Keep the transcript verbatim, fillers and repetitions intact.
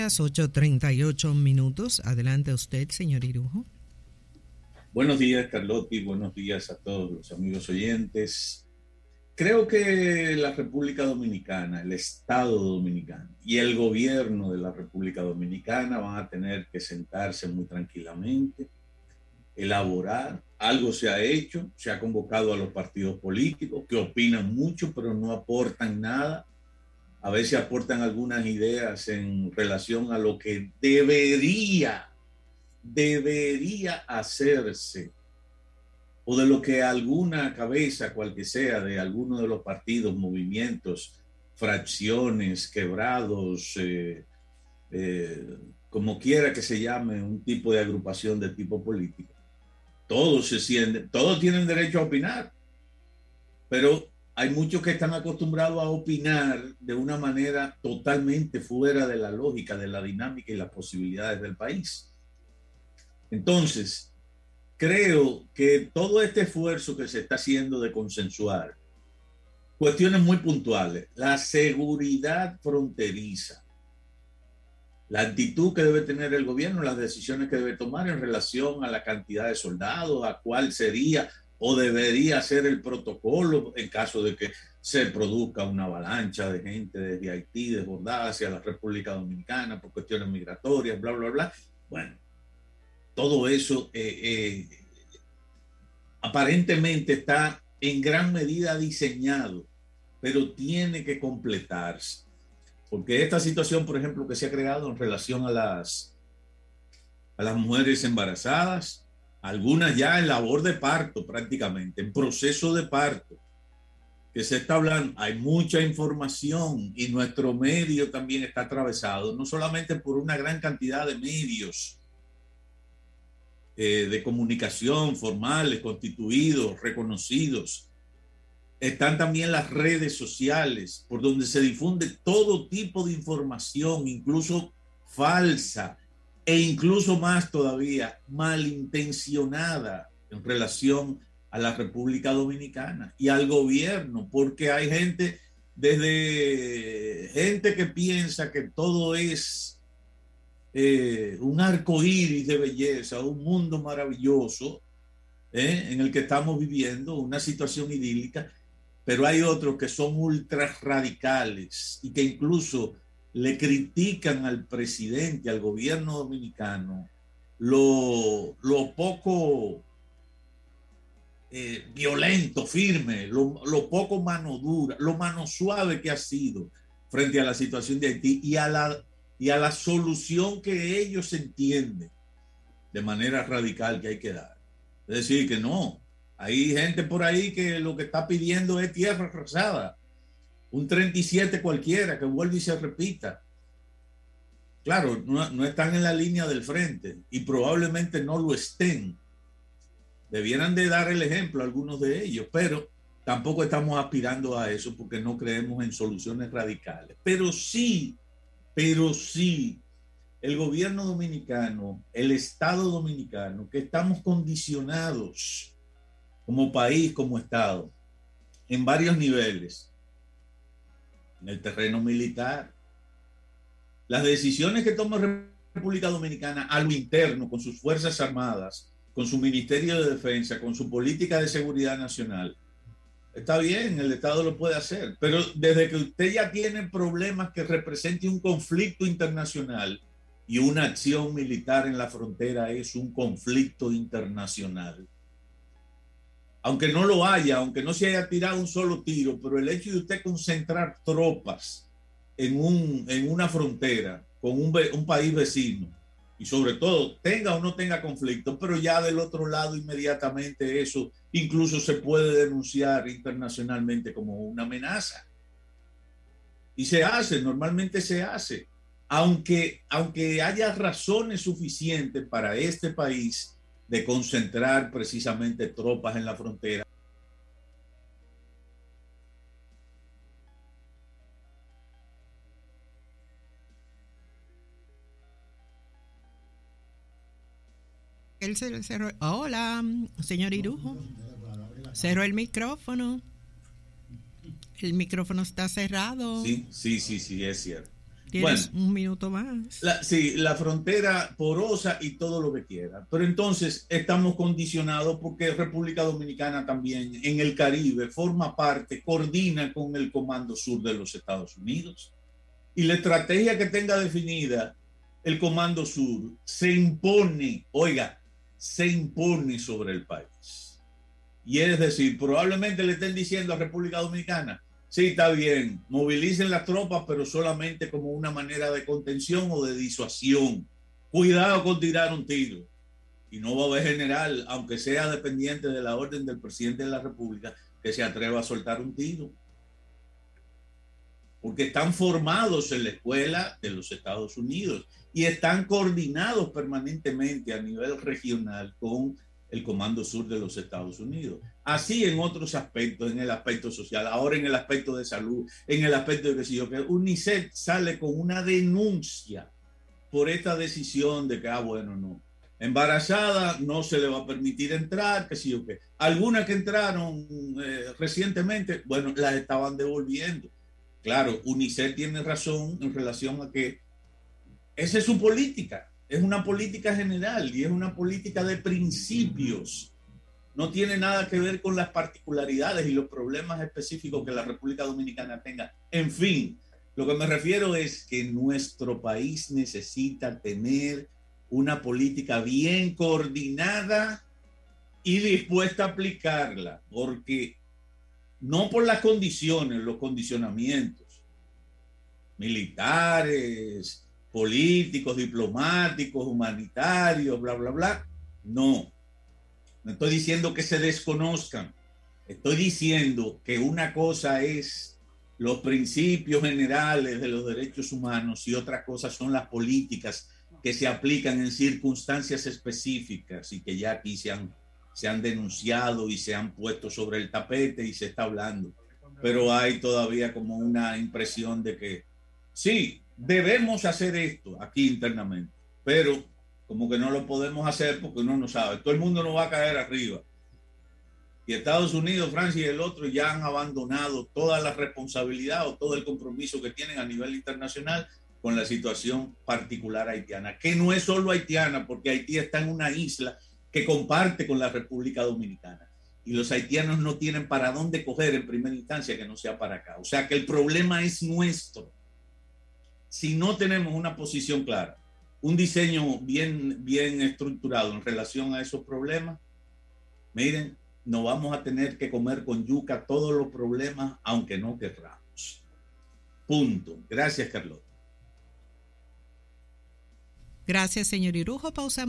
Las ocho treinta y ocho minutos. Adelante usted, señor Irujo. Buenos días, Carlotti. Buenos días a todos los amigos oyentes. Creo que la República Dominicana, el Estado Dominicano y el gobierno de la República Dominicana van a tener que sentarse muy tranquilamente, elaborar. Algo se ha hecho, se ha convocado a los partidos políticos que opinan mucho, pero no aportan nada. A veces aportan algunas ideas en relación a lo que debería, debería hacerse, o de lo que alguna cabeza, cual que sea, de alguno de los partidos, movimientos, fracciones, quebrados, eh, eh, como quiera que se llame, un tipo de agrupación de tipo político. Todos se sienten, todos tienen derecho a opinar, pero hay muchos que están acostumbrados a opinar de una manera totalmente fuera de la lógica, de la dinámica y las posibilidades del país. Entonces, creo que todo este esfuerzo que se está haciendo de consensuar cuestiones muy puntuales, la seguridad fronteriza, la actitud que debe tener el gobierno, las decisiones que debe tomar en relación a la cantidad de soldados, a cuál sería o debería ser el protocolo en caso de que se produzca una avalancha de gente desde Haití desbordada hacia la República Dominicana por cuestiones migratorias, bla, bla, bla. Bueno, todo eso eh, eh, aparentemente está en gran medida diseñado, pero tiene que completarse. Porque esta situación, por ejemplo, que se ha creado en relación a las, a las mujeres embarazadas, algunas ya en labor de parto prácticamente, en proceso de parto, que se está hablando, hay mucha información y nuestro medio también está atravesado, no solamente por una gran cantidad de medios eh, de comunicación formales, constituidos, reconocidos, están también las redes sociales, por donde se difunde todo tipo de información, incluso falsa, e incluso más todavía, malintencionada en relación a la República Dominicana y al gobierno, porque hay gente, desde gente que piensa que todo es eh, un arco iris de belleza, un mundo maravilloso eh, en el que estamos viviendo, una situación idílica, pero hay otros que son ultra radicales y que incluso le critican al presidente, al gobierno dominicano, lo, lo poco eh, violento, firme, lo, lo poco mano dura, lo mano suave que ha sido frente a la situación de Haití y a la, y a la solución que ellos entienden de manera radical que hay que dar. Es decir, que no, hay gente por ahí que lo que está pidiendo es tierra arrasada, un treinta y siete cualquiera que vuelva y se repita. Claro, no, no están en la línea del frente y probablemente no lo estén. Debieran de dar el ejemplo a algunos de ellos, pero tampoco estamos aspirando a eso porque no creemos en soluciones radicales. Pero sí, pero sí, el gobierno dominicano, el Estado dominicano, que estamos condicionados como país, como Estado, en varios niveles, en el terreno militar. Las decisiones que toma la República Dominicana a lo interno, con sus Fuerzas Armadas, con su Ministerio de Defensa, con su política de seguridad nacional, está bien, el Estado lo puede hacer, pero desde que usted ya tiene problemas que representen un conflicto internacional, y una acción militar en la frontera es un conflicto internacional, aunque no lo haya, aunque no se haya tirado un solo tiro, pero el hecho de usted concentrar tropas en, un, en una frontera con un, un país vecino, y sobre todo tenga o no tenga conflicto, pero ya del otro lado inmediatamente eso incluso se puede denunciar internacionalmente como una amenaza. Y se hace, normalmente se hace, aunque, aunque haya razones suficientes para este país de concentrar precisamente tropas en la frontera. Él se cerró. Hola, señor Irujo. Cerró el micrófono. El micrófono está cerrado. Sí, sí, sí, sí, es cierto. Tienes bueno, un minuto más. La, sí, la frontera porosa y todo lo que quiera. Pero entonces estamos condicionados porque República Dominicana también en el Caribe forma parte, coordina con el Comando Sur de los Estados Unidos. Y la estrategia que tenga definida el Comando Sur se impone, oiga, se impone sobre el país. Y es decir, probablemente le estén diciendo a República Dominicana, sí, está bien, movilicen las tropas, pero solamente como una manera de contención o de disuasión. Cuidado con tirar un tiro. Y no va a haber general, aunque sea dependiente de la orden del presidente de la República, que se atreva a soltar un tiro. Porque están formados en la escuela de los Estados Unidos y están coordinados permanentemente a nivel regional con el Comando Sur de los Estados Unidos. Así en otros aspectos, en el aspecto social, ahora en el aspecto de salud, en el aspecto de que si yo que UNICEF sale con una denuncia por esta decisión de que, ah, bueno, no, embarazada no se le va a permitir entrar, que si yo que. Algunas que entraron eh, recientemente, bueno, las estaban devolviendo. Claro, UNICEF tiene razón en relación a que esa es su política. Es una política general y es una política de principios. No tiene nada que ver con las particularidades y los problemas específicos que la República Dominicana tenga. En fin, lo que me refiero es que nuestro país necesita tener una política bien coordinada y dispuesta a aplicarla, porque no por las condiciones, los condicionamientos militares, políticos, diplomáticos, humanitarios, bla, bla, bla. No, no estoy diciendo que se desconozcan. Estoy diciendo que una cosa es los principios generales de los derechos humanos y otra cosa son las políticas que se aplican en circunstancias específicas y que ya aquí se han, se han denunciado y se han puesto sobre el tapete y se está hablando. Pero hay todavía como una impresión de que sí, debemos hacer esto aquí internamente, pero como que no lo podemos hacer porque uno no sabe. Todo el mundo nos va a caer arriba. Y Estados Unidos, Francia y el otro ya han abandonado toda la responsabilidad o todo el compromiso que tienen a nivel internacional con la situación particular haitiana, que no es solo haitiana, porque Haití está en una isla que comparte con la República Dominicana. Y los haitianos no tienen para dónde coger en primera instancia que no sea para acá. O sea que el problema es nuestro. Si no tenemos una posición clara, un diseño bien, bien estructurado en relación a esos problemas, miren, nos vamos a tener que comer con yuca todos los problemas, aunque no querramos. Punto. Gracias, Carlota. Gracias, señor Irujo. Pausamos.